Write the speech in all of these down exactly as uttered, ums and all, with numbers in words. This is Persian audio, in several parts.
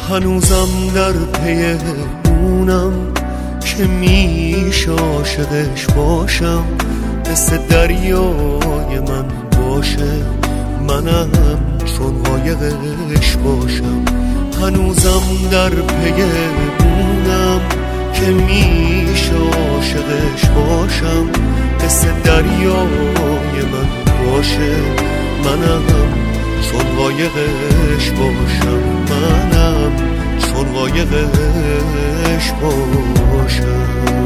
هنوزم در پی اونم که میشه عاشقش باشم، مثل دریای من باشه، منم چون قایقش باشم. هنوزم در پی اونم که میشه عاشقش باشم، مثل دریای من باشه، منم چون قایقش باشم، منم چون قایقش باشم.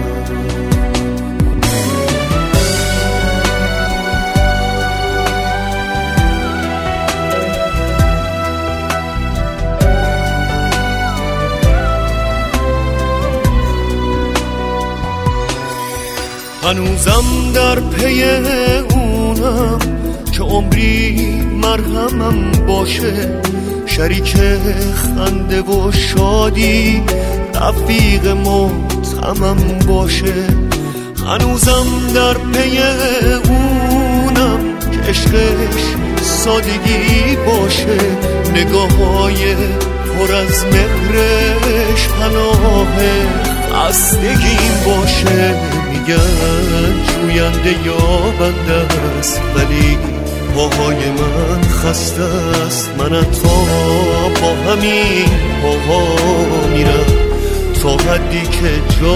هنوزم در پی اونم که عمری مرهمم باشه، شریک خنده و شادی رفیق محتمم باشه. هنوزم در پی اونم که عشقش سادگی باشه، نگاه‌های پر از مهرش پناه خستگیم باشه. میگن جوینده یا بنده است، ولی پاهای من خسته است. من تا با همین پاها میرم تا حدی که جا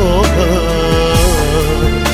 هست.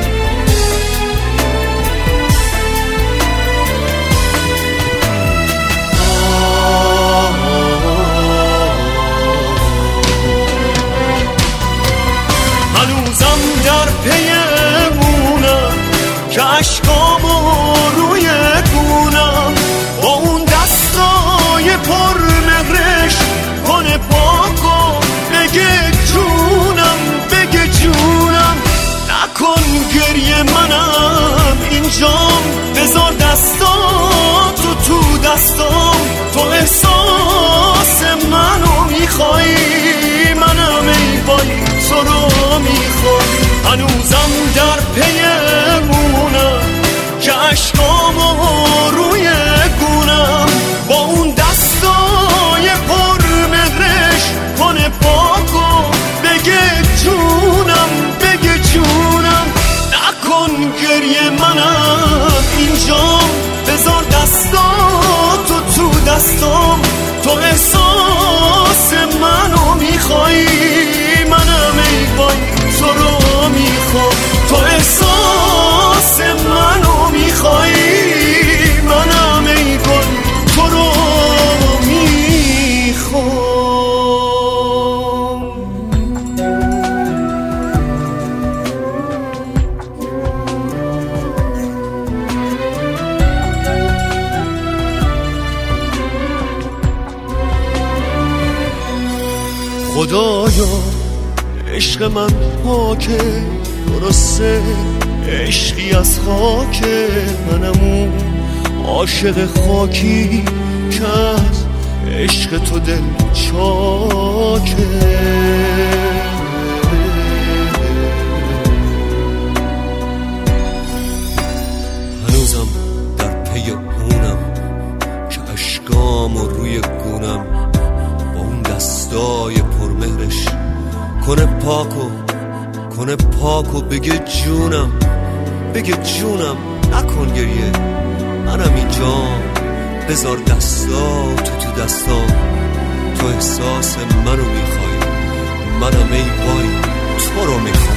هنوزم در پی مونم که عشقامو روی گونم، با اون دستای پر مهرش کنه پاک و بگه جونم، بگه جونم. نکن گریه منم اینجام، بذار دستاتو تو دستام. تو احساس منو میخوایی، منم ای وای تو رو میخوام. هنوزم در پی مونم که عشقامو روی گونم، با اون دستای پر مهرش کنه پاک و بگه جونم، بگه جونم. نکن گریه منم اینجام، بذار دستاتو تو دستام. تو احساس منو میخوایی، منم ای وای تو رو میخوام. تو احساس منو میخوایی، منم ای وای تو رو میخوام. خدایا عشق من پاکه، درسته عشقی از خاکه، منم اون عاشق خاکی که از عشق تو دل چاکه. هنوزم در پی اونم که عشقام و روی گونم، با اون دستای پرمهرش کنه پاکو کنه پاکو بگه جونم، بگه جونم. نکن گریه منم اینجام، بذار دستا تو تو دستام. تو احساس منو میخوای، منم ای وای تو رو میخوام.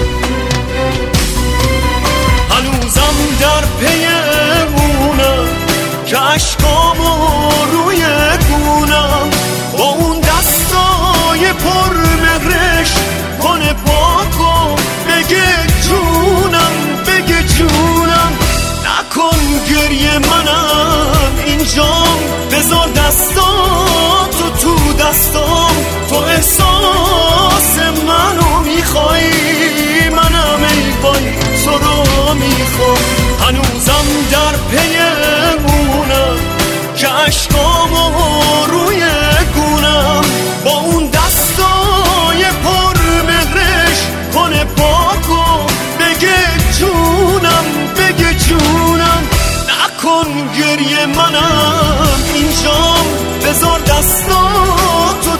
هنوزم در پی مونم که عشقامو روی گونم، با اون دستای پر مهرش کنه پاک و بگه جونم، بگه جونم. نکن گریه منم اینجام، بذار دستاتو تو دستام. تو احساس منو میخوایی، منم ای وای تو رو میخوام. هنوزم در پی مونم که عشقامو روی گونم، با اون دستای پر مهرش کنه پاک و بگه جونم، بگه جونم. نکن گریه منم اینجام، بذار دستاتو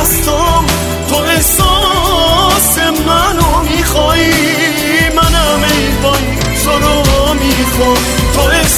دستام، تو احساس منو میخوایی، منم ای وای تو رو میخوام، تو